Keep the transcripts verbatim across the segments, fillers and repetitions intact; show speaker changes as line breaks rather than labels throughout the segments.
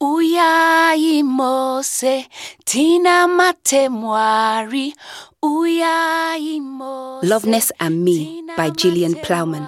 Uyai mose, tina mate mwari. Uyai mose.
Loveness and Me by Gillian Plowman.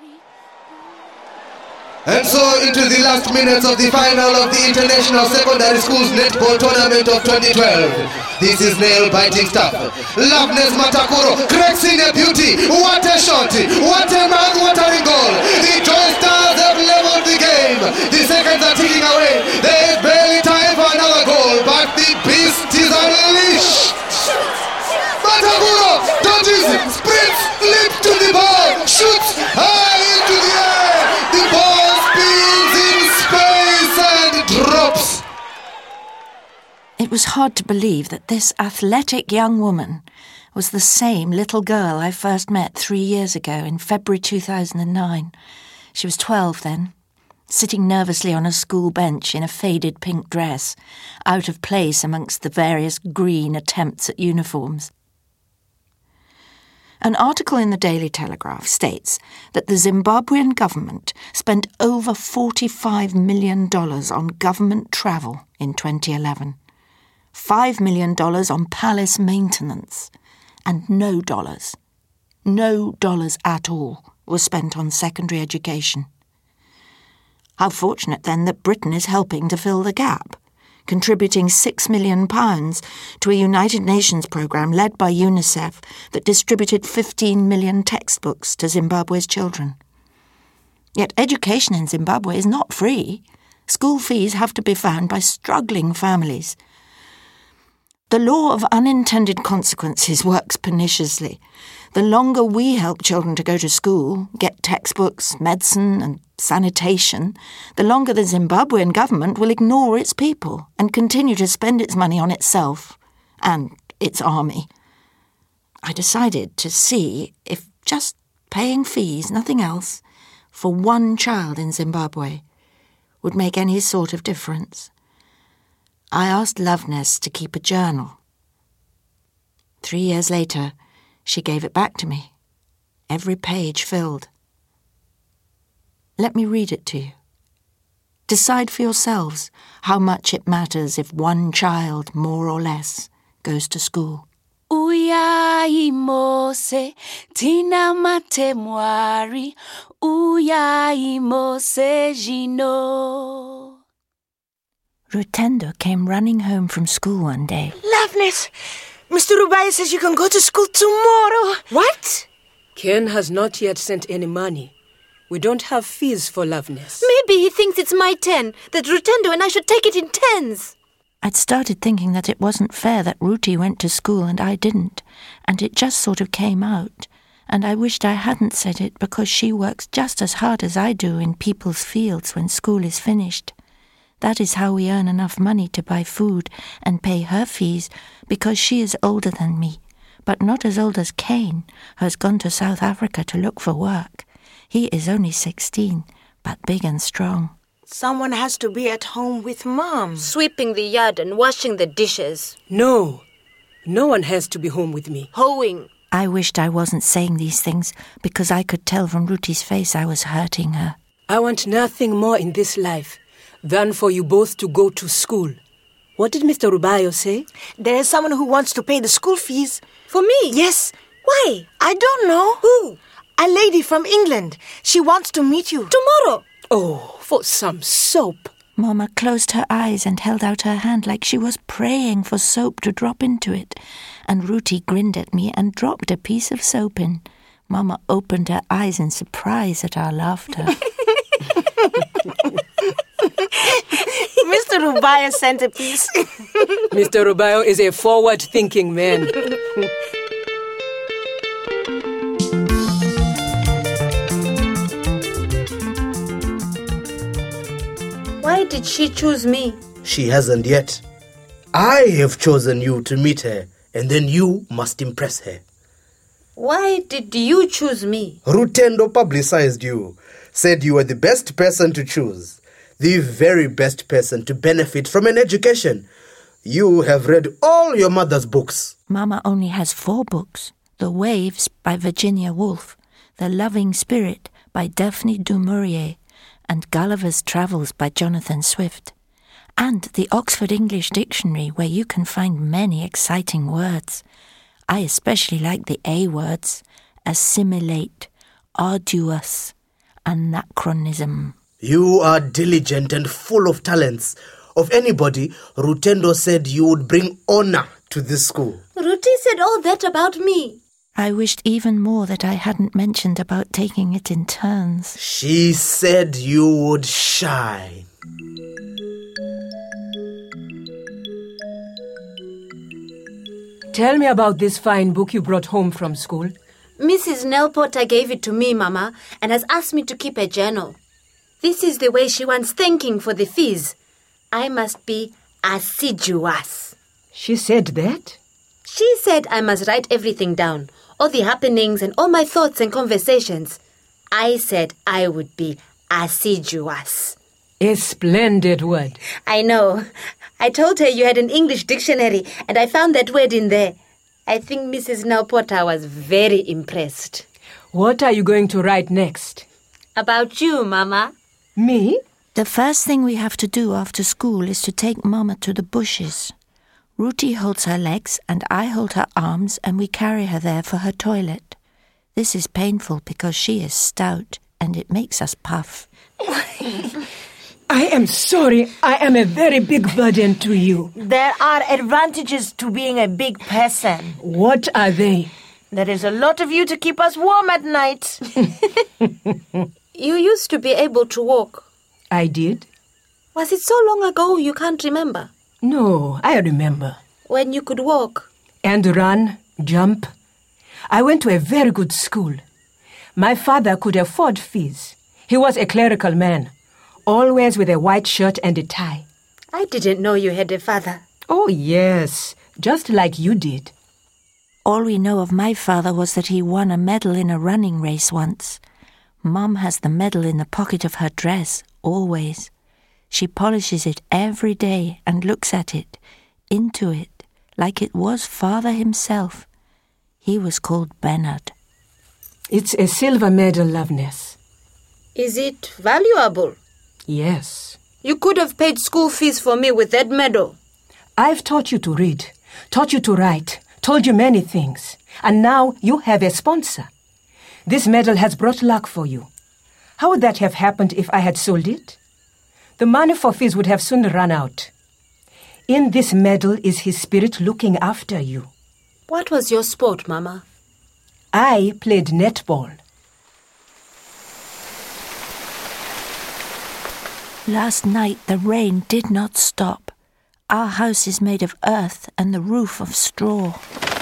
And so into the last minutes of the final of the International Secondary Schools Netball Tournament of twenty twelve. This is nail-biting stuff. Loveness Matakuro, Crexing a beauty. What a shot! What a mouth-watering goal! The Joy Stars have leveled the game. The seconds are ticking away. There is barely time for another goal, but the beast is unleashed. Matakuro dodges, sprints, leaps to the ball, shoots high into the air. The ball spins in space and drops.
It was hard to believe that this athletic young woman was the same little girl I first met three years ago in February two thousand nine. She was twelve then, sitting nervously on a school bench in a faded pink dress, out of place amongst the various green attempts at uniforms. An article in the Daily Telegraph states that the Zimbabwean government spent over forty-five million dollars on government travel in twenty eleven, five million dollars on palace maintenance, and no dollars, no dollars at all was spent on secondary education. How fortunate then that Britain is helping to fill the gap, contributing six million pounds to a United Nations programme led by UNICEF that distributed fifteen million textbooks to Zimbabwe's children. Yet education in Zimbabwe is not free. School fees have to be found by struggling families. The law of unintended consequences works perniciously. The longer we help children to go to school, get textbooks, medicine and sanitation, the longer the Zimbabwean government will ignore its people and continue to spend its money on itself and its army. I decided to see if just paying fees, nothing else, for one child in Zimbabwe would make any sort of difference. I asked Loveness to keep a journal. Three years later, she gave it back to me, every page filled. Let me read it to you. Decide for yourselves how much it matters if one child, more or less, goes to school.
Uyai mose, tina mate mwari. Uyai mose jino.
Rutendo came running home from school one day.
Loveness! Mister Rubai says you can go to school tomorrow.
What? Ken has not yet sent any money. We don't have fees for Loveness.
Maybe he thinks it's my ten, that Rutendo and I should take it in tens.
I'd started thinking that it wasn't fair that Ruti went to school and I didn't, and it just sort of came out. And I wished I hadn't said it because she works just as hard as I do in people's fields when school is finished. That is how we earn enough money to buy food and pay her fees, because she is older than me, but not as old as Kane, who has gone to South Africa to look for work. He is only sixteen, but big and strong.
Someone has to be at home with Mom.
Sweeping the yard and washing the dishes.
No, no one has to be home with me.
Hoeing.
I wished I wasn't saying these things, because I could tell from Ruti's face I was hurting her.
I want nothing more in this life than for you both to go to school. What did Mister Rubayo say?
There is someone who wants to pay the school fees.
For me?
Yes.
Why?
I don't know.
Who?
A lady from England. She wants to meet you.
Tomorrow.
Oh, for some soap.
Mama closed her eyes and held out her hand like she was praying for soap to drop into it. And Ruti grinned at me and dropped a piece of soap in. Mama opened her eyes in surprise at our laughter.
Mister Rubayo centerpiece.
Mister Rubayo is a forward-thinking man.
Why did she choose me?
She hasn't yet. I have chosen you to meet her, and then you must impress her.
Why did you choose me?
Rutendo publicized you, said you were the best person to choose, the very best person to benefit from an education. You have read all your mother's books.
Mama only has four books. The Waves by Virginia Woolf, The Loving Spirit by Daphne du Maurier, and Gulliver's Travels by Jonathan Swift. And the Oxford English Dictionary, where you can find many exciting words. I especially like the A words: assimilate, arduous, anachronism.
You are diligent and full of talents. Of anybody, Rutendo said you would bring honor to this school.
Ruti said all that about me.
I wished even more that I hadn't mentioned about taking it in turns.
She said you would shine.
Tell me about this fine book you brought home from school.
Missus Nell Potter gave it to me, Mama, and has asked me to keep a journal. This is the way she wants thanking for the fees. I must be assiduous.
She said that?
She said I must write everything down, all the happenings and all my thoughts and conversations. I said I would be assiduous.
A splendid word.
I know. I told her you had an English dictionary, and I found that word in there. I think Missus Nell Potter was very impressed.
What are you going to write next?
About you, Mama.
Me?
The first thing we have to do after school is to take Mama to the bushes. Ruti holds her legs and I hold her arms, and we carry her there for her toilet. This is painful because she is stout and it makes us puff.
I am sorry. I am a very big burden to you.
There are advantages to being a big person.
What are they?
There is a lot of you to keep us warm at night.
You used to be able to walk.
I did?
Was it so long ago you can't remember?
No, I remember.
When you could walk?
And run, jump. I went to a very good school. My father could afford fees. He was a clerical man, always with a white shirt and a tie.
I didn't know you had a father.
Oh, yes, just like you did.
All we know of my father was that he won a medal in a running race once. Mum has the medal in the pocket of her dress, always. She polishes it every day and looks at it, into it, like it was father himself. He was called Bernard.
It's a silver medal, Loveness.
Is it valuable?
Yes.
You could have paid school fees for me with that medal.
I've taught you to read, taught you to write, told you many things, and now you have a sponsor. This medal has brought luck for you. How would that have happened if I had sold it? The money for fees would have soon run out. In this medal is his spirit looking after you.
What was your sport, Mama?
I played netball.
Last night the rain did not stop. Our house is made of earth and the roof of straw.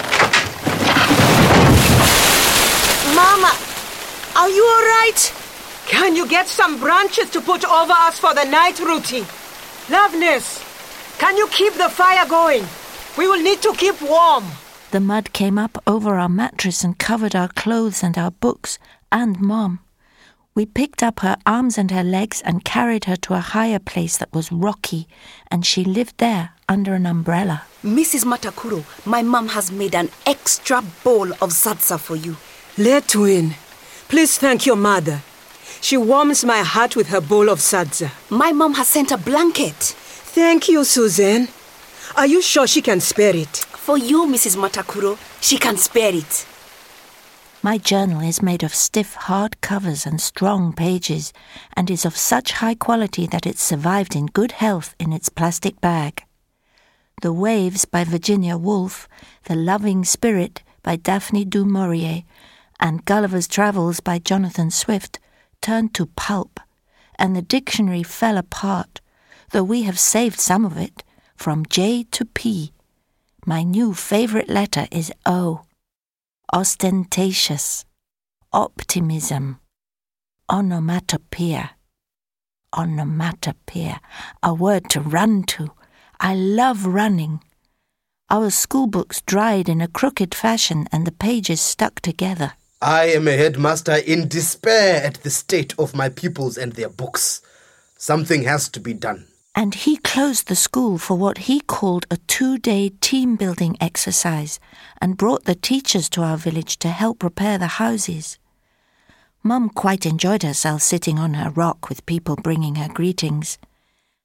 Mama, are you all right?
Can you get some branches to put over us for the night, Ruti? Loveness, can you keep the fire going? We will need to keep warm.
The mud came up over our mattress and covered our clothes and our books and Mom. We picked up her arms and her legs and carried her to a higher place that was rocky, and she lived there under an umbrella.
Missus Matakuro, my mum has made an extra bowl of salsa for you.
Letwin, please thank your mother. She warms my heart with her bowl of salsa.
My mum has sent a blanket.
Thank you, Suzanne. Are you sure she can spare it?
For you, Missus Matakuro, she can spare it.
My journal is made of stiff, hard covers and strong pages, and is of such high quality that it survived in good health in its plastic bag. The Waves by Virginia Woolf, The Loving Spirit by Daphne du Maurier, and Gulliver's Travels by Jonathan Swift turned to pulp, and the dictionary fell apart, though we have saved some of it, from J to P. My new favourite letter is O. Ostentatious, optimism, onomatopoeia. Onomatopoeia, a word to run to. I love running. Our school books dried in a crooked fashion and the pages stuck together.
I am a headmaster in despair at the state of my pupils and their books. Something has to be done.
And he closed the school for what he called a two-day team-building exercise and brought the teachers to our village to help repair the houses. Mum quite enjoyed herself sitting on her rock with people bringing her greetings.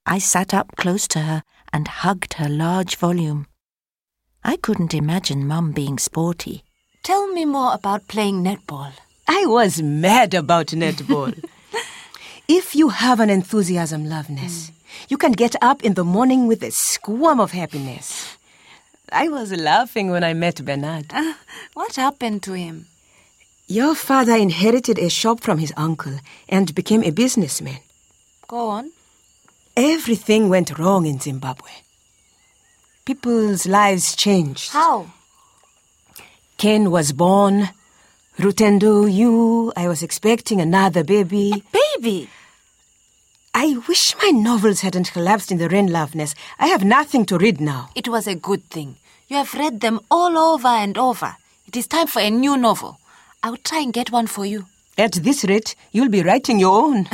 I sat up close to her and hugged her large volume. I couldn't imagine Mum being sporty.
Tell me more about playing netball.
I was mad about netball. If you have an enthusiasm, Loveness, mm. you can get up in the morning with a squirm of happiness. I was laughing when I met Bernard.
Uh, what happened to him?
Your father inherited a shop from his uncle and became a businessman.
Go on.
Everything went wrong in Zimbabwe. People's lives changed.
How?
Ken was born. Rutendo, you, I was expecting another baby.
A baby?
I wish my novels hadn't collapsed in the rain, Loveness. I have nothing to read now.
It was a good thing. You have read them all over and over. It is time for a new novel. I will try and get one for you.
At this rate, you'll be writing your own.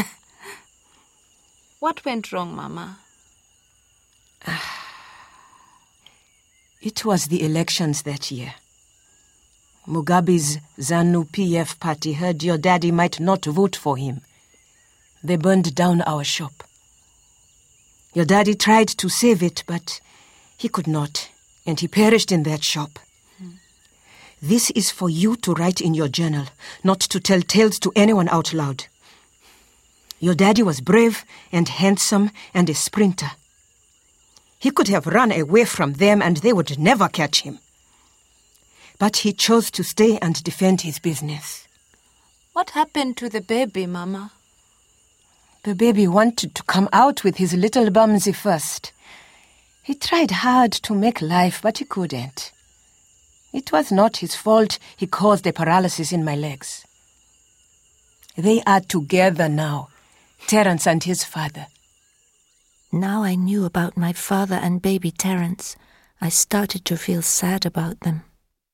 What went wrong, Mama?
It was the elections that year. Mugabe's ZANU-P F party heard your daddy might not vote for him. They burned down our shop. Your daddy tried to save it, but he could not, and he perished in that shop. Hmm. This is for you to write in your journal, not to tell tales to anyone out loud. Your daddy was brave and handsome and a sprinter. He could have run away from them and they would never catch him. But he chose to stay and defend his business.
What happened to the baby, Mama?
The baby wanted to come out with his little bumsy first. He tried hard to make life, but he couldn't. It was not his fault he caused a paralysis in my legs. They are together now, Terence and his father.
Now I knew about my father and baby Terence, I started to feel sad about them.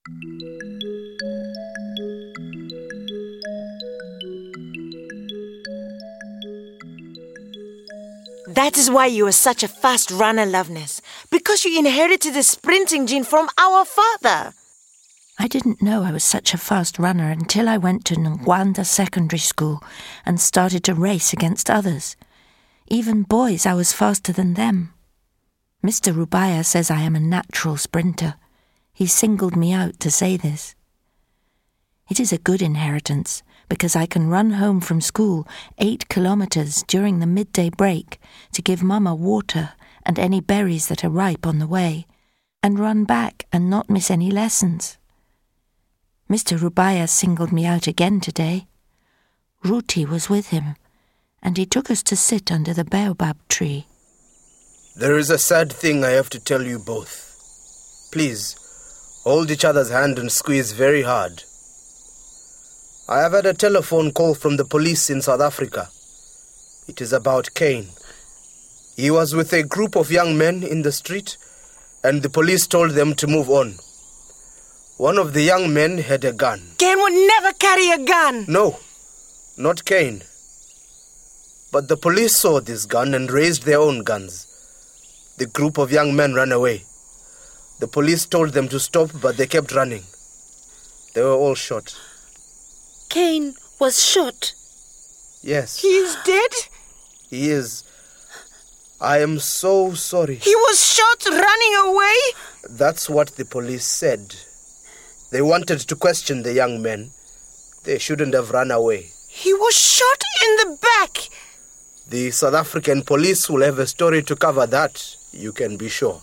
That is why you are such a fast runner, Loveness. Because you inherited the sprinting gene from our father.
I didn't know I was such a fast runner until I went to Ngwanda Secondary School and started to race against others. Even boys, I was faster than them. Mister Rubaya says I am a natural sprinter. He singled me out to say this. It is a good inheritance, because I can run home from school eight kilometres during the midday break to give Mama water and any berries that are ripe on the way, and run back and not miss any lessons. Mister Rubaya singled me out again today. Ruti was with him, and he took us to sit under the baobab tree.
There is a sad thing I have to tell you both. Please, hold each other's hand and squeeze very hard. I have had a telephone call from the police in South Africa. It is about Cain. He was with a group of young men in the street, and the police told them to move on. One of the young men had a gun.
Cain would never carry a gun.
No, not Cain. But the police saw this gun and raised their own guns. The group of young men ran away. The police told them to stop, but they kept running. They were all shot.
Cain was shot.
Yes.
He is dead?
He is. I am so sorry.
He was shot running away?
That's what the police said. They wanted to question the young men. They shouldn't have run away.
He was shot in the back.
The South African police will have a story to cover that, you can be sure.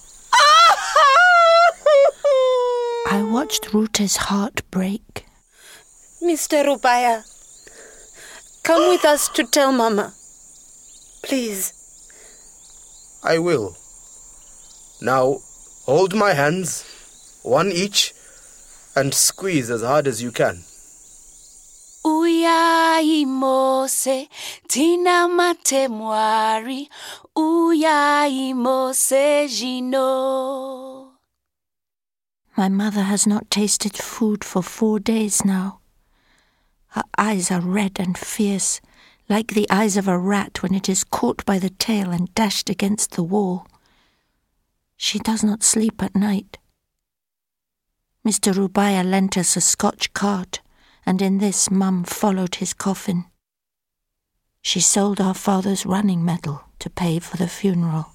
I watched Ruta's heart break.
Mister Rubaya, come with us to tell Mama. Please.
I will. Now, hold my hands, one each, and squeeze as hard as you can.
Uyai Mose, Tina Mate Mwari, Uyai Mose Jino.
My mother has not tasted food for four days now. Her eyes are red and fierce, like the eyes of a rat when it is caught by the tail and dashed against the wall. She does not sleep at night. Mister Rubaya lent us a Scotch cart, and in this Mum followed his coffin. She sold our father's running medal to pay for the funeral.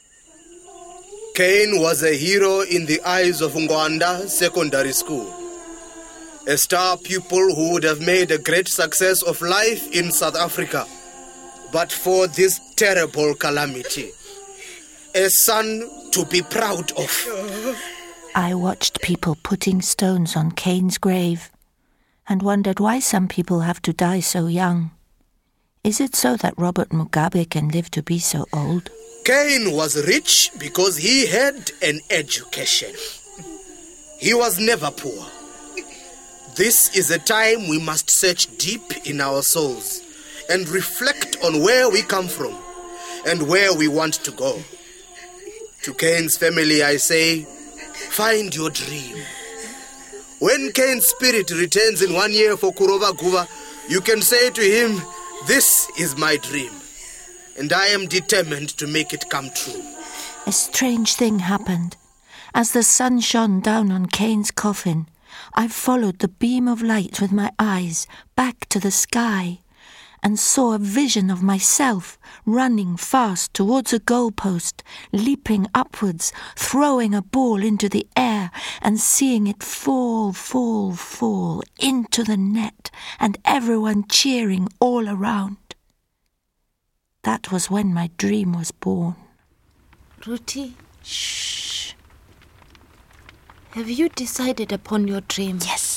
Kane was a hero in the eyes of Ngwanda Secondary School. A star pupil who would have made a great success of life in South Africa, but for this terrible calamity. A son to be proud of.
I watched people putting stones on Kane's grave and wondered why some people have to die so young. Is it so that Robert Mugabe can live to be so old?
Kane was rich because he had an education. He was never poor. This is a time we must search deep in our souls and reflect on where we come from and where we want to go. To Kane's family, I say, find your dream. When Kane's spirit returns in one year for Kurova Guva, you can say to him, this is my dream, and I am determined to make it come true.
A strange thing happened. As the sun shone down on Kane's coffin, I followed the beam of light with my eyes back to the sky and saw a vision of myself running fast towards a goalpost, leaping upwards, throwing a ball into the air and seeing it fall, fall, fall into the net and everyone cheering all around. That was when my dream was born.
Ruti,
Shh.
have you decided upon your dream?
Yes.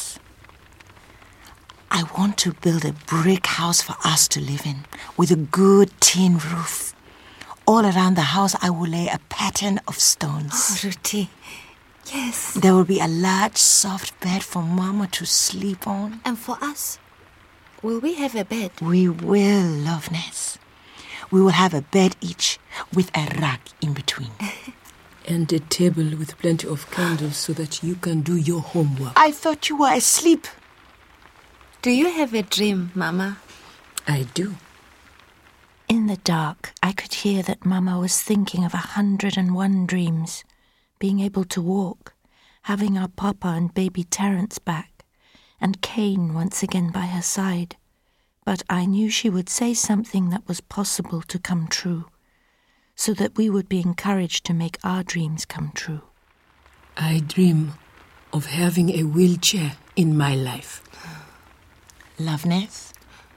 I want to build a brick house for us to live in with a good tin roof. All around the house, I will lay a pattern of stones.
Oh, Ruti, yes.
There will be a large, soft bed for Mama to sleep on.
And for us, will we have a bed?
We will, Loveness. We will have a bed each with a rug in between.
And a table with plenty of candles so that you can do your homework.
I thought you were asleep.
Do you have a dream, Mama?
I do.
In the dark, I could hear that Mama was thinking of a hundred and one dreams, being able to walk, having our Papa and baby Terence back, and Kane once again by her side. But I knew she would say something that was possible to come true, so that we would be encouraged to make our dreams come true.
I dream of having a wheelchair in my life.
Loveness?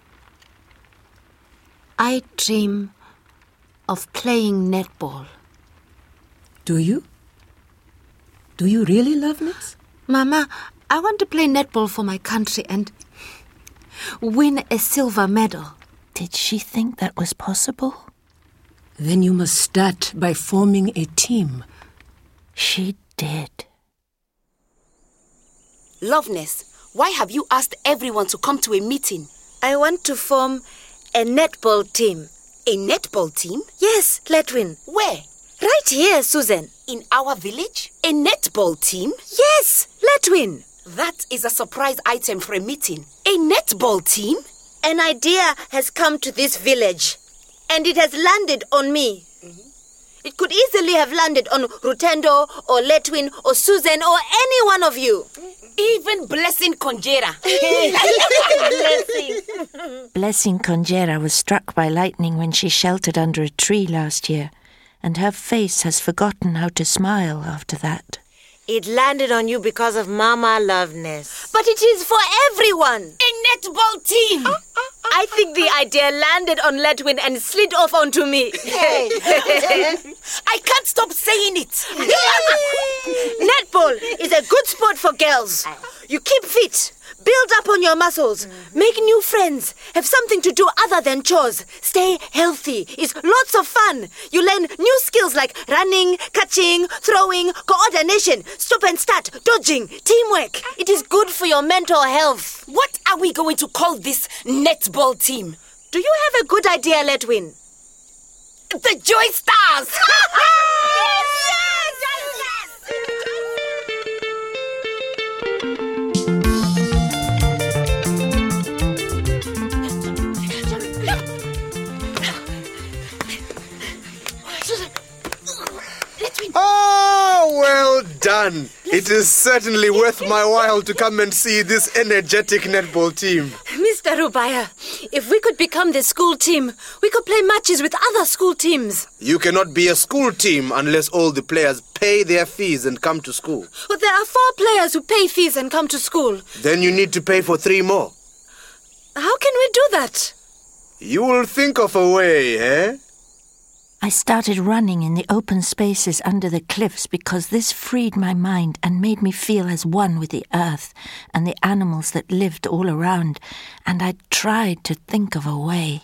I dream of playing netball.
Do you? Do you really, Loveness?
Mama, I want to play netball for my country and win a silver medal.
Did she think that was possible?
Then you must start by forming a team.
She did.
Loveness, why have you asked everyone to come to a meeting?
I want to form a netball team.
A netball team?
Yes, Letwin.
Where?
Right here, Susan.
In our village? A netball team?
Yes, Letwin.
That is a surprise item for a meeting. A netball team?
An idea has come to this village, and it has landed on me. Mm-hmm. It could easily have landed on Rutendo or Letwin or Susan or any one of you.
Even Blessing Conjera.
Blessing.
Blessing Conjera was struck by lightning when she sheltered under a tree last year, and her face has forgotten how to smile after that.
It landed on you because of Mama Loveness. But it is for everyone.
A netball team.
I think the idea landed on Letwin and slid off onto me.
Hey. I can't stop saying it.
Netball is a good sport for girls. You keep fit, build up on your muscles, make new friends, have something to do other than chores, stay healthy. It's lots of fun. You learn new skills like running, catching, throwing, coordination, stop and start, dodging, teamwork. It is good for your mental health.
What are we going to call this netball team?
Do you have a good idea, Letwin?
The Joy Stars!
Yes!
Oh, well done. It is certainly worth my while to come and see this energetic netball team.
Mister Mister Rubaya, if we could become the school team, we could play matches with other school teams.
You cannot be a school team unless all the players pay their fees and come to school.
But there are four players who pay fees and come to school.
Then you need to pay for three more.
How can we do that?
You will think of a way, eh?
I started running in the open spaces under the cliffs because this freed my mind and made me feel as one with the earth and the animals that lived all around, and I tried to think of a way.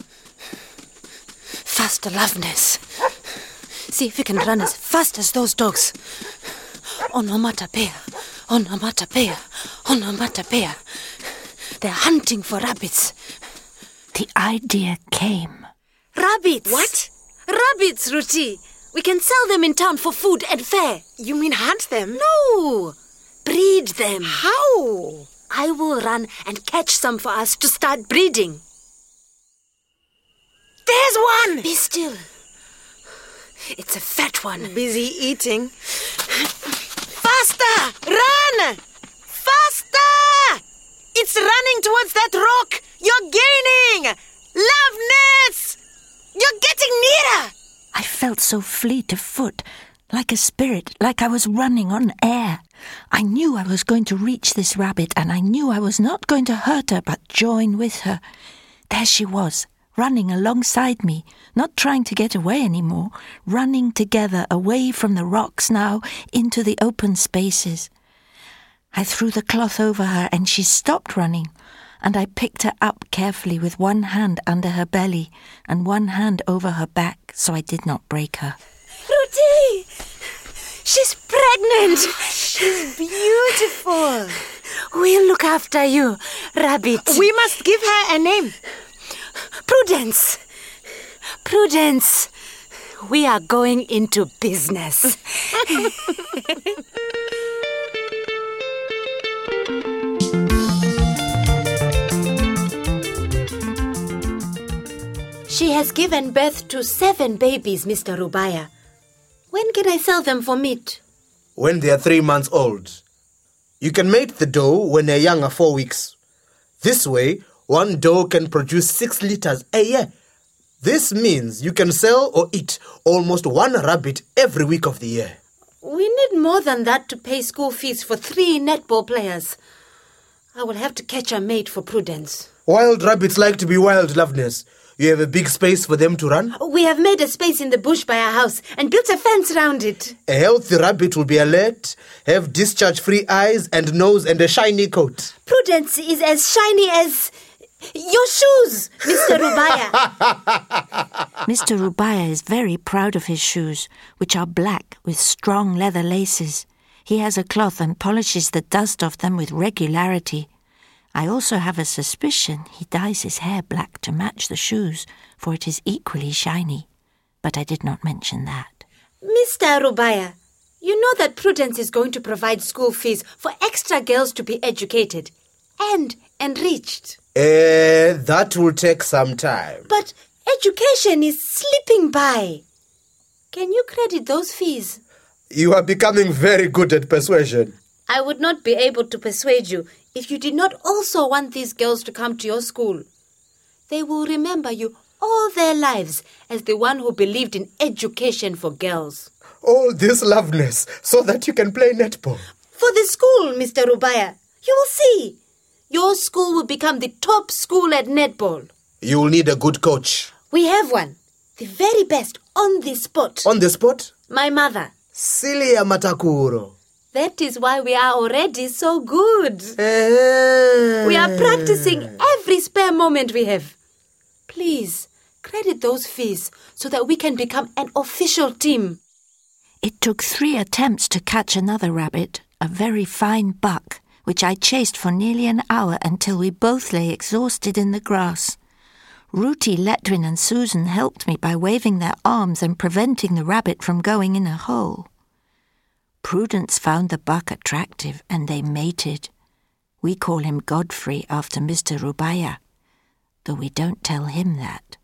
Faster, Loveness. See if you can run as fast as those dogs. Onomatopea, onomatopea, onomatopea. They're hunting for rabbits.
The idea came.
Rabbits? What? Rabbits, Ruti. We can sell them in town for food and fare.
You mean hunt them?
No. Breed them.
How?
I will run and catch some for us to start breeding.
There's one!
Be still. It's a fat one.
Busy eating. Faster! Run! Faster! It's running towards that rock! You're gaining! Loveness! You're getting nearer!
I felt so fleet of foot, like a spirit, like I was running on air. I knew I was going to reach this rabbit, and I knew I was not going to hurt her, but join with her. There she was, running alongside me, not trying to get away anymore, running together away from the rocks now into the open spaces. I threw the cloth over her, and she stopped running, and I picked her up carefully with one hand under her belly and one hand over her back so I did not break her.
Ruti! She's pregnant!
She's beautiful!
We'll look after you, Rabbit.
We must give her a name.
Prudence! Prudence! We are going into business.
She has given birth to seven babies, Mister Rubaya. When can I sell them for meat?
When they are three months old. You can mate the doe when they're young, are four weeks. This way, one doe can produce six litres a year. This means you can sell or eat almost one rabbit every week of the year.
We need more than that to pay school fees for three netball players. I will have to catch a mate for Prudence.
Wild rabbits like to be wild, Loveness. You have a big space for them to run?
We have made a space in the bush by our house and built a fence around it.
A healthy rabbit will be alert, have discharge-free eyes and nose and a shiny coat.
Prudence is as shiny as your shoes, Mister Rubaya.
Mister Rubaya is very proud of his shoes, which are black with strong leather laces. He has a cloth and polishes the dust off them with regularity. I also have a suspicion he dyes his hair black to match the shoes, for it is equally shiny. But I did not mention that.
Mister Rubaya, you know that Prudence is going to provide school fees for extra girls to be educated and enriched.
Eh, that will take some time.
But education is slipping by. Can you credit those fees?
You are becoming very good at persuasion.
I would not be able to persuade you if you did not also want these girls to come to your school. They will remember you all their lives as the one who believed in education for girls.
All this Loveness so that you can play netball.
For the school, Mister Rubaya. You will see. Your school will become the top school at netball.
You will need a good coach.
We have one. The very best on the spot.
On the spot?
My mother.
Celia Matakuro.
That is why we are already so good.
Eh.
We are practicing every spare moment we have. Please, credit those fees so that we can become an official team.
It took three attempts to catch another rabbit, a very fine buck, which I chased for nearly an hour until we both lay exhausted in the grass. Ruti, Letwin and Susan helped me by waving their arms and preventing the rabbit from going in a hole. Prudence found the buck attractive and they mated. We call him Godfrey after Mister Rubaya, though we don't tell him that.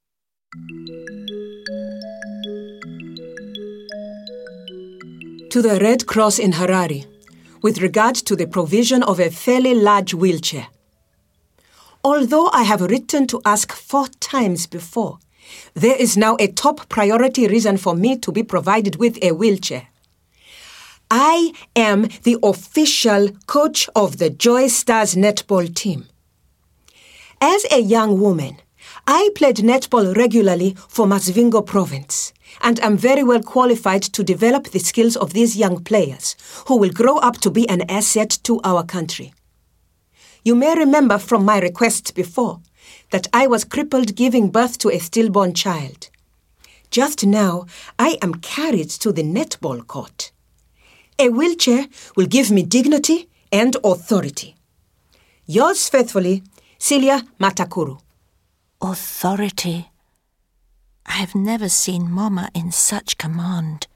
To the Red Cross in Harare, with regard to the provision of a fairly large wheelchair. Although I have written to ask four times before, there is now a top priority reason for me to be provided with a wheelchair. I am the official coach of the Joy Stars netball team. As a young woman, I played netball regularly for Masvingo province, and am very well qualified to develop the skills of these young players who will grow up to be an asset to our country. You may remember from my request before that I was crippled giving birth to a stillborn child. Just now, I am carried to the netball court. A wheelchair will give me dignity and authority. Yours faithfully, Celia Matakuru.
Authority. I have never seen Mama in such command.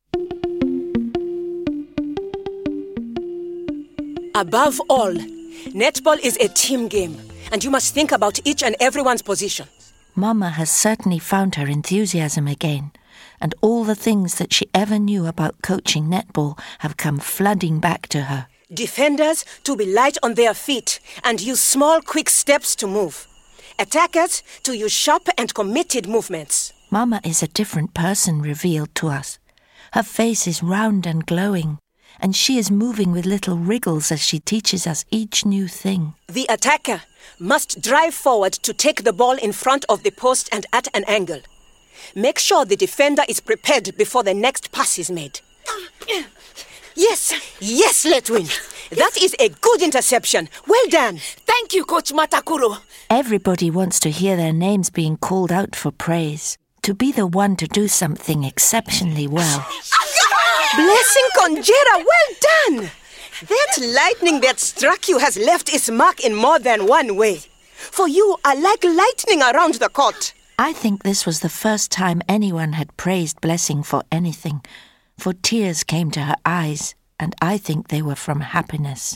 Above all, netball is a team game, and you must think about each and everyone's position.
Mama has certainly found her enthusiasm again, and all the things that she ever knew about coaching netball have come flooding back to her.
Defenders to be light on their feet and use small, quick steps to move. Attackers to use sharp and committed movements.
Mama is a different person revealed to us. Her face is round and glowing, and she is moving with little wriggles as she teaches us each new thing.
The attacker must drive forward to take the ball in front of the post and at an angle. Make sure the defender is prepared before the next pass is made. Yes, yes, Letwin. That is a good interception. Well done.
Thank you, Coach Matakuru.
Everybody wants to hear their names being called out for praise, to be the one to do something exceptionally well.
Blessing Conjera, well done. That lightning that struck you has left its mark in more than one way. For you are like lightning around the court.
I think this was the first time anyone had praised Blessing for anything, for tears came to her eyes, and I think they were from happiness.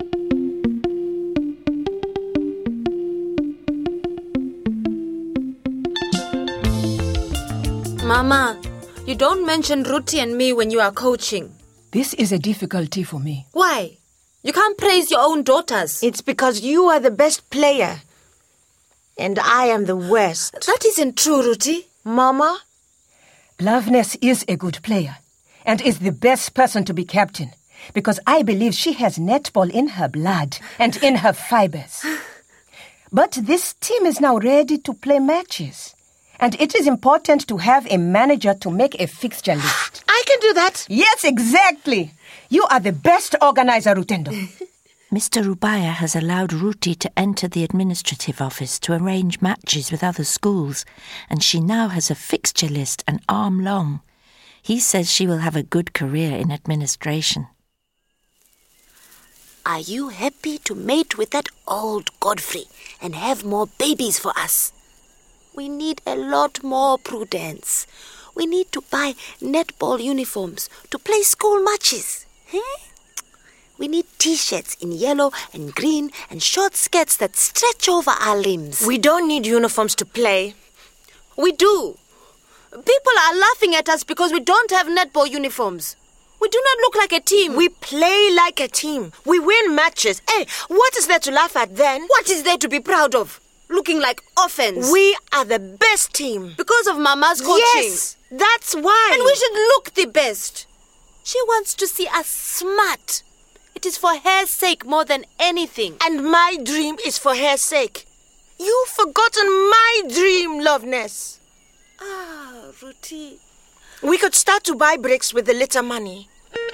Mama, you don't mention Ruti and me when you are coaching.
This is a difficulty for me.
Why? You can't praise your own daughters.
It's because you are the best player. And I am the worst.
That isn't true, Ruti.
Mama?
Loveness is a good player and is the best person to be captain because I believe she has netball in her blood and in her fibers. But this team is now ready to play matches. And it is important to have a manager to make a fixture list.
I can do that.
Yes, exactly. You are the best organizer, Rutendo.
Mister Rubaya has allowed Ruti to enter the administrative office to arrange matches with other schools, and she now has a fixture list an arm long. He says she will have a good career in administration.
Are you happy to mate with that old Godfrey and have more babies for us? We need a lot more, Prudence. We need to buy netball uniforms to play school matches. Eh? We need T-shirts in yellow and green and short skirts that stretch over our limbs.
We don't need uniforms to play.
We do. People are laughing at us because we don't have netball uniforms. We do not look like a team.
We play like a team. We win matches. Hey, what is there to laugh at then?
What is there to be proud of? Looking like orphans.
We are the best team.
Because of Mama's coaching.
Yes, that's why.
And we should look the best. She wants to see us smart. It is for her sake more than anything.
And my dream is for her sake. You've forgotten my dream, Loveness.
Ah, Ruti.
We could start to buy bricks with the little money.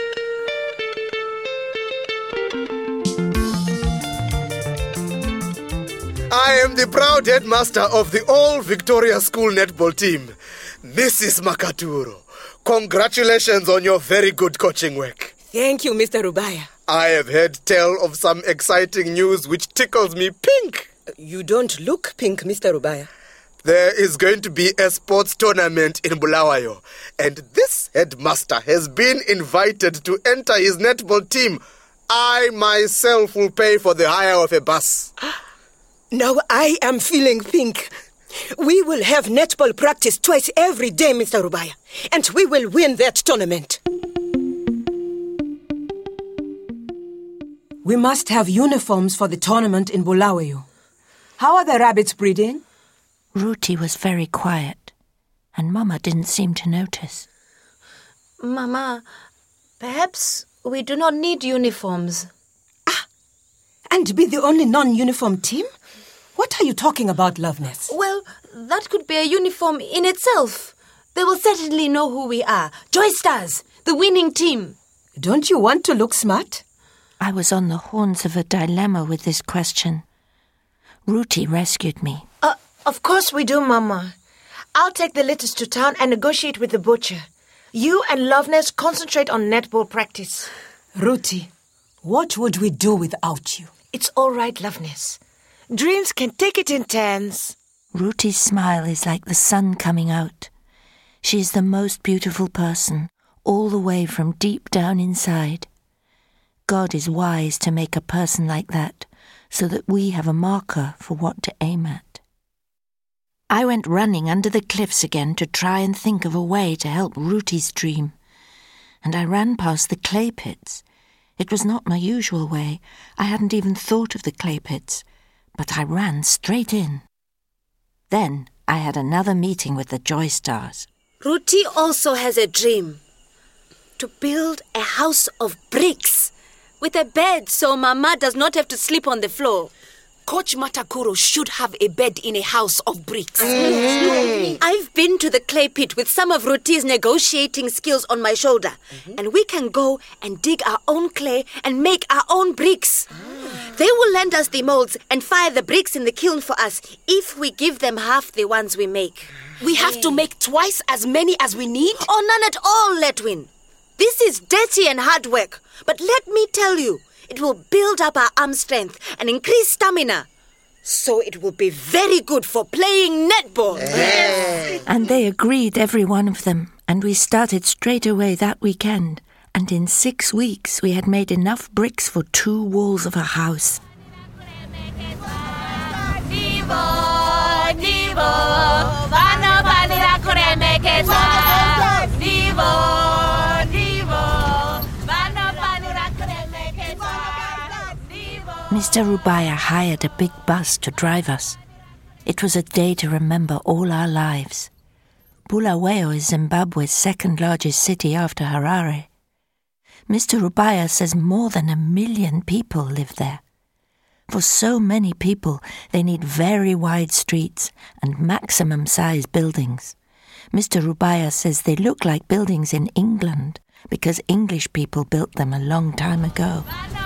I am the proud headmaster of the All Victoria School netball team, Missus Makaturo. Congratulations on your very good coaching work.
Thank you, Mister Rubaya.
I have heard tell of some exciting news which tickles me pink.
You don't look pink, Mister Rubaya.
There is going to be a sports tournament in Bulawayo, and this headmaster has been invited to enter his netball team. I myself will pay for the hire of a bus.
Now I am feeling pink. We will have netball practice twice every day, Mister Rubaya, and we will win that tournament. We must have uniforms for the tournament in Bulawayo. How are the rabbits breeding?
Ruti was very quiet, and Mama didn't seem to notice.
Mama, perhaps we do not need uniforms.
And be the only non-uniform team? What are you talking about, Loveness?
Well, that could be a uniform in itself. They will certainly know who we are. Joy Stars, the winning team.
Don't you want to look smart?
I was on the horns of a dilemma with this question. Ruti rescued me.
Uh, of course we do, Mama. I'll take the litters to town and negotiate with the butcher. You and Loveness concentrate on netball practice.
Ruti, what would we do without you?
It's all right, Loveness. Dreams can take it in turns.
Ruti's smile is like the sun coming out. She is the most beautiful person, all the way from deep down inside. God is wise to make a person like that, so that we have a marker for what to aim at. I went running under the cliffs again to try and think of a way to help Ruti's dream. And I ran past the clay pits. It was not my usual way. I hadn't even thought of the clay pits, but I ran straight in. Then I had another meeting with the Joy Stars.
Ruti also has a dream. To build a house of bricks with a bed so Mama does not have to sleep on the floor.
Coach Matakuro should have a bed in a house of bricks.
Mm-hmm. I've been to the clay pit with some of Ruti's negotiating skills on my shoulder. Mm-hmm. And we can go and dig our own clay and make our own bricks. Ah. They will lend us the molds and fire the bricks in the kiln for us if we give them half the ones we make.
We have to make twice as many as we need?
Oh, none at all, Letwin. This is dirty and hard work. But let me tell you, it will build up our arm strength and increase stamina. So it will be very good for playing netball.
Yes. And they agreed, every one of them, and we started straight away that weekend. And in six weeks we had made enough bricks for two walls of a house. Mister Rubaya hired a big bus to drive us. It was a day to remember all our lives. Bulawayo is Zimbabwe's second largest city after Harare. Mister Rubaya says more than a million people live there. For so many people, they need very wide streets and maximum-size buildings. Mister Rubaya says they look like buildings in England because English people built them a long time ago.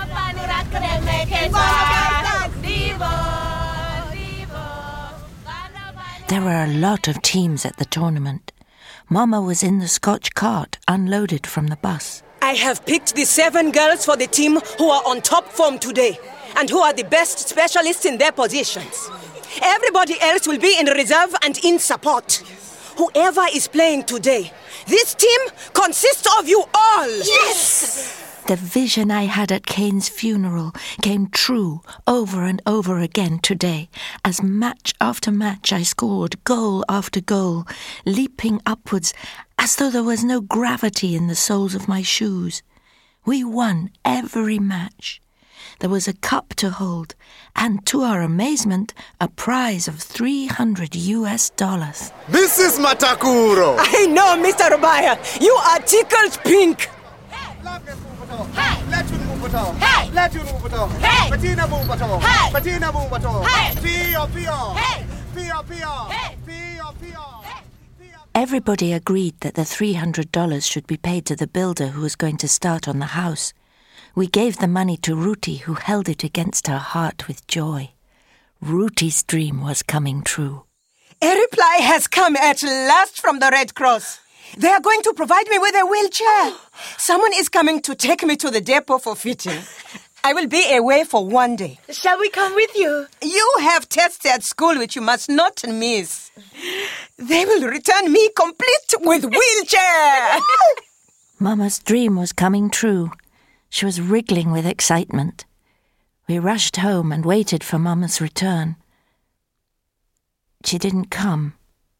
There were a lot of teams at the tournament. Mama was in the Scotch cart, unloaded from the bus.
I have picked the seven girls for the team who are on top form today and who are the best specialists in their positions. Everybody else will be in reserve and in support. Whoever is playing today, this team consists of you all.
Yes!
The vision I had at Kane's funeral came true over and over again today, as match after match I scored goal after goal, leaping upwards as though there was no gravity in the soles of my shoes. We won every match. There was a cup to hold, and to our amazement, a prize of three hundred U S dollars.
Missus Matakuro!
I know, Mister Rubaya. You are tickled pink.
Hey! Let you move it on.
Hey!
Let you move it on.
Hey!
Bettina move it on.
Hey!
Bettina move it on.
Hey!
Pio, Pio.
Hey!
Pio, Pio.
Hey!
Pio, Pio.
Everybody agreed that the three hundred dollars should be paid to the builder who was going to start on the house. We gave the money to Ruti, who held it against her heart with joy. Ruti's dream was coming true.
A reply has come at last from the Red Cross. They are going to provide me with a wheelchair. Someone is coming to take me to the depot for fitting. I will be away for one day.
Shall we come with you?
You have tests at school which you must not miss. They will return me complete with wheelchair.
Mama's dream was coming true. She was wriggling with excitement. We rushed home and waited for Mama's return. She didn't come.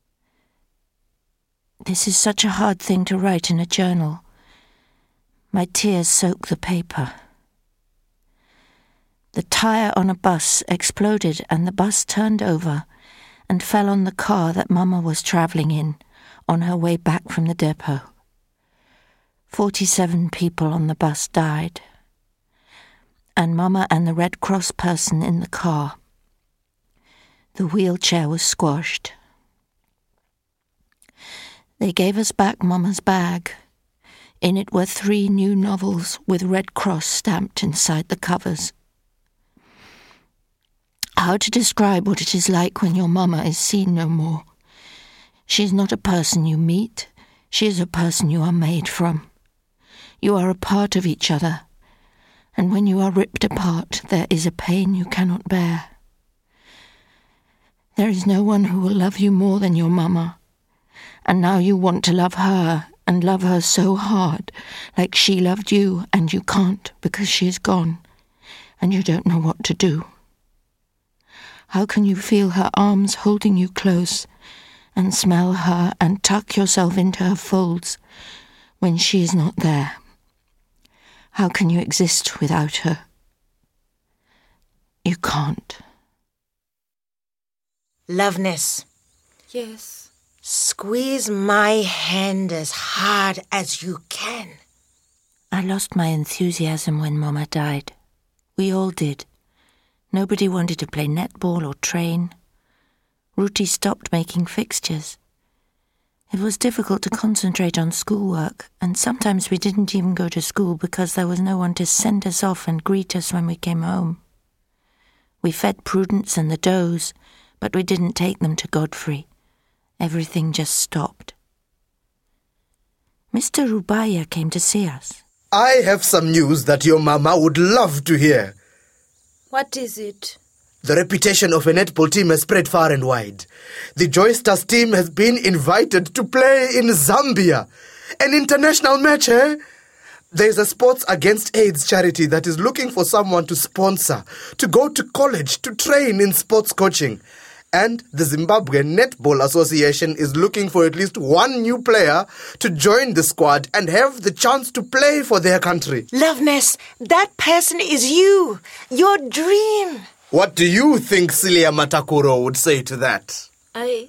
This is such a hard thing to write in a journal. My tears soak the paper. The tyre on a bus exploded and the bus turned over and fell on the car that Mama was travelling in on her way back from the depot. Forty-seven people on the bus died, and Mama and the Red Cross person in the car. The wheelchair was squashed. They gave us back Mama's bag. In it were three new novels with Red Cross stamped inside the covers. How to describe what it is like when your Mama is seen no more. She is not a person you meet. She is a person you are made from. You are a part of each other, and when you are ripped apart, there is a pain you cannot bear. There is no one who will love you more than your Mama, and now you want to love her, and love her so hard, like she loved you, and you can't because she is gone, and you don't know what to do. How can you feel her arms holding you close, and smell her and tuck yourself into her folds when she is not there? How can you exist without her? You can't.
Loveness,
Yes.
squeeze my hand as hard as you can.
I lost my enthusiasm when Mama died. We all did. Nobody wanted to play netball or train. Ruti stopped making fixtures. It was difficult to concentrate on schoolwork, and sometimes we didn't even go to school because there was no one to send us off and greet us when we came home. We fed Prudence and the does, but we didn't take them to Godfrey. Everything just stopped. Mister Rubaya came to see us.
I have some news that your Mama would love to hear.
What is it?
The reputation of a netball team has spread far and wide. The Joy Stars team has been invited to play in Zambia. An international match, eh? There's a Sports Against AIDS charity that is looking for someone to sponsor, to go to college, to train in sports coaching. And the Zimbabwe Netball Association is looking for at least one new player to join the squad and have the chance to play for their country.
Loveness, that person is you. Your dream.
What do you think Celia Matakuro would say to that?
I...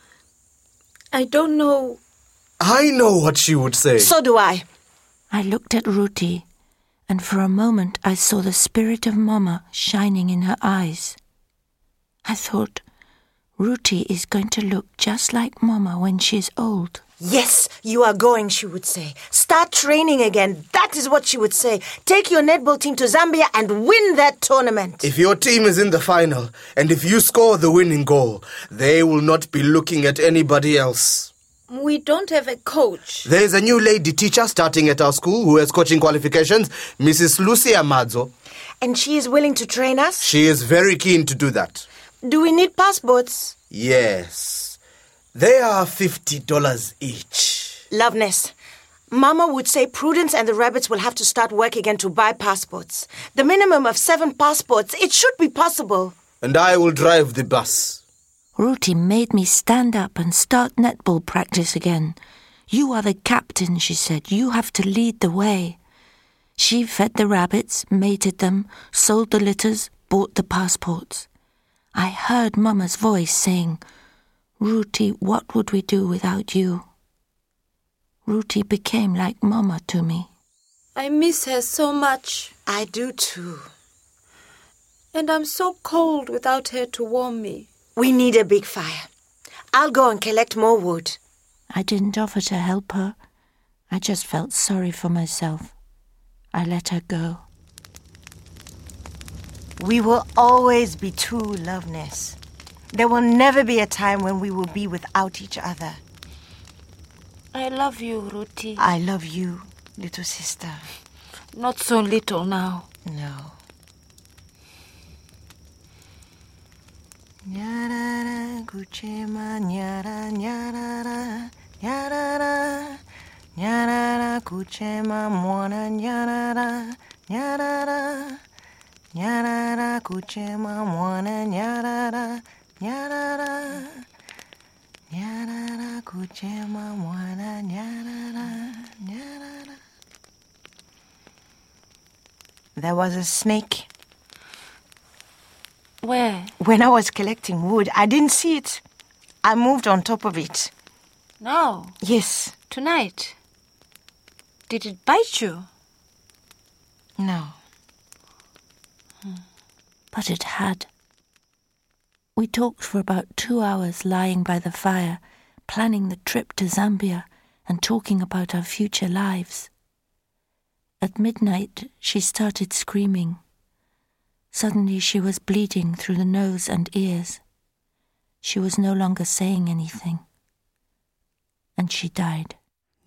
I don't know.
I know what she would say.
So do I.
I looked at Ruti, and for a moment I saw the spirit of Mama shining in her eyes. I thought, Ruti is going to look just like Mama when she's old.
Yes, you are going, she would say. Start training again. That is what she would say. Take your netball team to Zambia and win that tournament.
If your team is in the final, and if you score the winning goal, they will not be looking at anybody else.
We don't have a coach.
There is a new lady teacher starting at our school who has coaching qualifications, Missus Lucia Madzo.
And she is willing to train us?
She is very keen to do that.
Do we need passports?
Yes. They are fifty dollars each.
Loveness, Mama would say Prudence and the rabbits will have to start work again to buy passports. The minimum of seven passports. It should be possible.
And I will drive the bus.
Ruti made me stand up and start netball practice again. You are the captain, she said. You have to lead the way. She fed the rabbits, mated them, sold the litters, bought the passports. I heard Mama's voice saying, Ruti, what would we do without you? Ruti became like Mama to me.
I miss her so much.
I do too.
And I'm so cold without her to warm me.
We need a big fire. I'll go and collect more wood.
I didn't offer to help her. I just felt sorry for myself. I let her go.
We will always be two, Loveness. There will never be a time when we will be without each other.
I love you, Ruti.
I love you, little sister.
Not so little now.
No. Nyarara kuchema nyara nyarara nyarara nyarara kuchema mwana nyarara nyarara nyarara kuchema mwana nyarara nyarara nyarara kuchema mwana nyarara nyarara. There was a snake.
Where?
When I was collecting wood, I didn't see it. I moved on top of it.
No.
Yes.
Tonight. Did it bite you?
No.
But it had. We talked for about two hours lying by the fire, planning the trip to Zambia and talking about our future lives. At midnight, she started screaming. Suddenly she was bleeding through the nose and ears. She was no longer saying anything. And she died.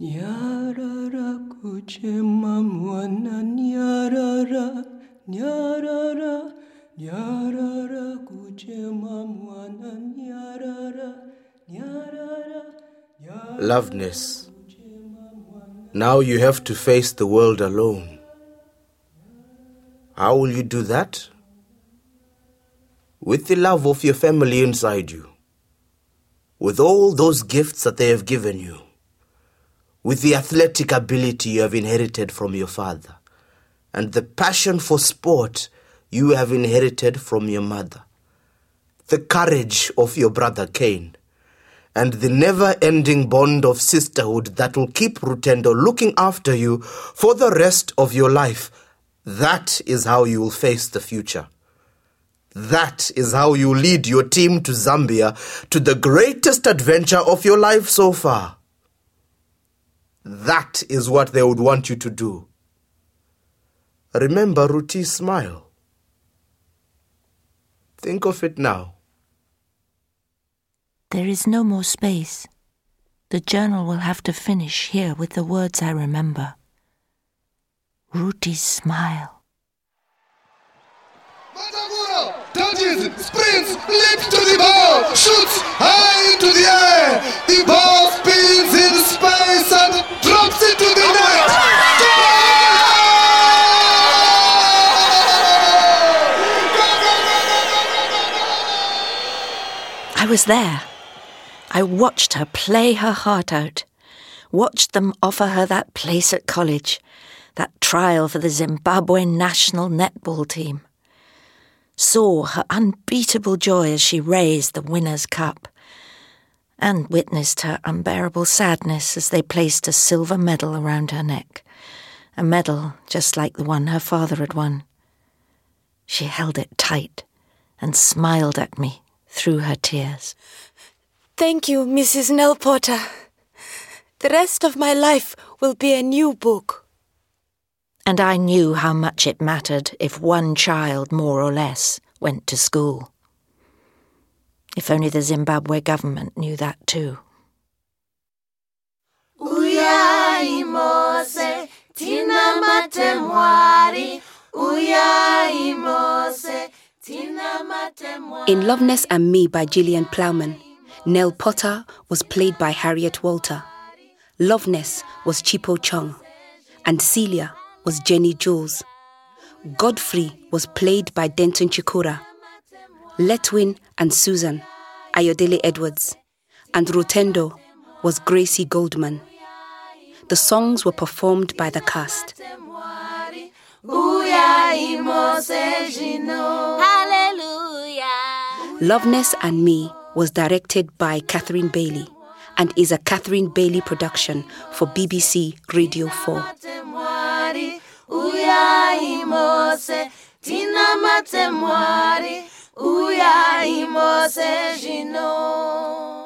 Loveness, now you have to face the world alone. How will you do that? With the love of your family inside you, with all those gifts that they have given you, with the athletic ability you have inherited from your father, and the passion for sport you have inherited from your mother, the courage of your brother Cain, and the never-ending bond of sisterhood that will keep Rutendo looking after you for the rest of your life. That is how you will face the future. That is how you lead your team to Zambia, to the greatest adventure of your life so far. That is what they would want you to do. Remember Ruti's smile. Think of it now.
There is no more space. The journal will have to finish here with the words I remember. Ruti's smile.
Mataguro touches, sprints, leaps to the ball, shoots high into the air. The ball spins in space and drops into the net.
I was there. I watched her play her heart out, watched them offer her that place at college, that trial for the Zimbabwe national netball team. Saw her unbeatable joy as she raised the winner's cup, and witnessed her unbearable sadness as they placed a silver medal around her neck, a medal just like the one her father had won. She held it tight and smiled at me through her tears.
Thank you, Missus Nell Potter. The rest of my life will be a new book.
And I knew how much it mattered if one child, more or less, went to school. If only the Zimbabwe government knew that too.
Uyai Mose, tina matemwari. Uyai Mose, tina matemwari.
In Loveness and Me by Gillian Plowman, Nell Potter was played by Harriet Walter. Loveness was Chipo Chung. And Celia was Jenny Jules. Godfrey was played by Denton Chikura. Letwin and Susan, Ayodele Edwards. And Rutendo was Gracie Goldman. The songs were performed by the cast.
Hallelujah.
Loveness and Me was directed by Catherine Bailey and is a Catherine Bailey production for B B C Radio four.
Uyai Mose, tina matemwari. Uyai Mose, jino.